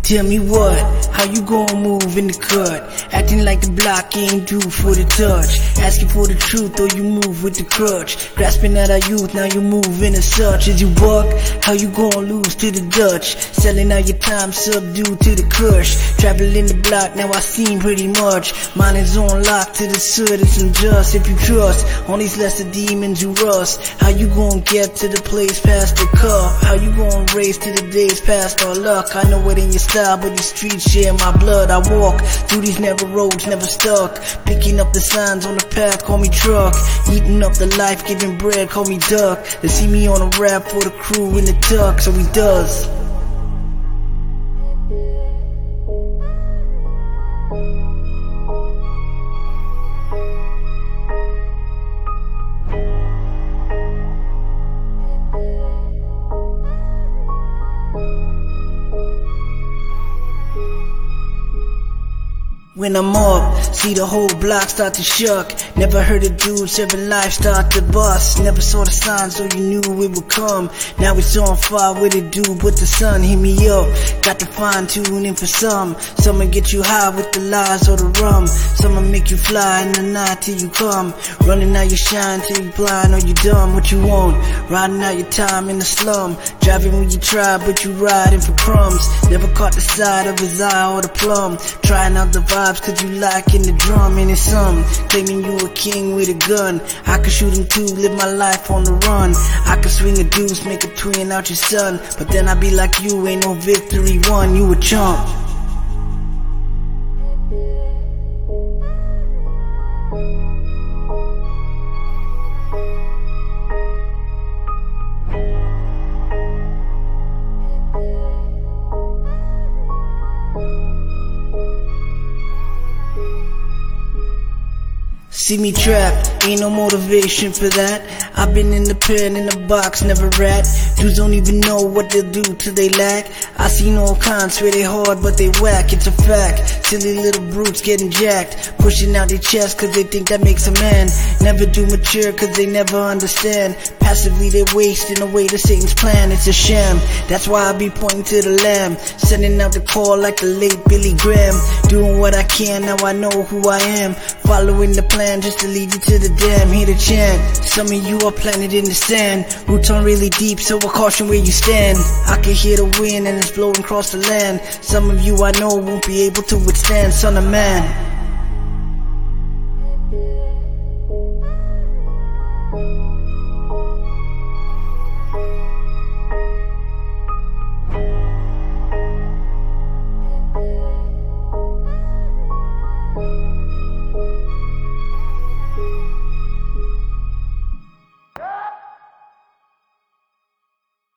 Tell me what, how you gon' move in the cut? Acting like the block ain't due for the touch. Asking for the truth or you move with the crutch. Grasping at our youth, now you moving as such. As you buck, how you gon' lose to the Dutch? Selling out your time, subdued to the kush. Traveling the block, now I seen pretty much. Mine is on lock to the soot, it's unjust. If you trust on these lesser demons you rust, how you gon' get to the place past the cup? How you gon' race to the days past our luck? I know it in your style, but these streets share my blood. I walk through these narrow roads, never stuck. Picking up the signs on the path, call me truck. Eating up the life, giving bread, call me duck. They see me on a rap for the crew in the tuck, so he does. When I'm up, see the whole block start to shuck. Never heard a dude serving life start to bust. Never saw the signs, so you knew it would come. Now it's on fire, what it do but the sun? Hit me up, got to fine tuning for some. Some'll get you high with the lies or the rum. Some'll make you fly in the night till you come. Running out your shine till you blind or you dumb. What you want? Riding out your time in the slum. Driving when you try, but you riding for crumbs. Never caught the side of his eye or the plum. Trying out the vibe cause you like in the drum and it's some claiming you a king with a gun. I could shoot him too, live my life on the run. I could swing a deuce, make a twin out your son, but then I be like you, ain't no victory won, you a chump. See me trapped, ain't no motivation for that. I've been in the pen, in the box, never rat. Dudes don't even know what they'll do till they lack. I seen all kinds, swear they hard but they whack, it's a fact. Silly little brutes getting jacked, pushing out their chest cause they think that makes a man. Never do mature cause they never understand. Passively they're wasting away to Satan's plan, it's a sham. That's why I be pointing to the lamb, sending out the call like the late Billy Graham. Doing what I can, now I know who I am. Following the plan just to lead you to the dam, hear the chant. Some of you are planted in the sand, roots aren't really deep, so I caution where you stand. I can hear the wind and it's blowing across the land. Some of you I know won't be able to withstand, son of man.